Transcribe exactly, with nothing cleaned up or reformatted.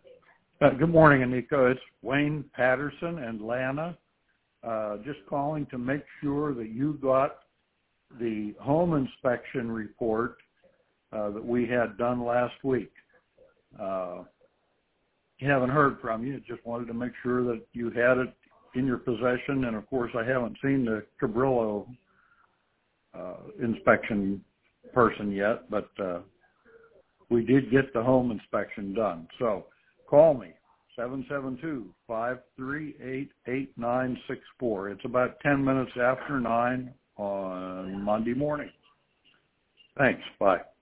Uh, good morning, Anika. It's Wayne Patterson and Lana. Uh, just calling to make sure that you got the home inspection report uh, that we had done last week. Uh, haven't heard from you. Just wanted to make sure that you had it in your possession. And, of course, I haven't seen the Cabrillo uh, inspection person yet, but uh, we did get the home inspection done. So call me, seven seven two, five three eight, eight nine six four. It's about ten minutes after nine on Monday morning. Thanks. Bye.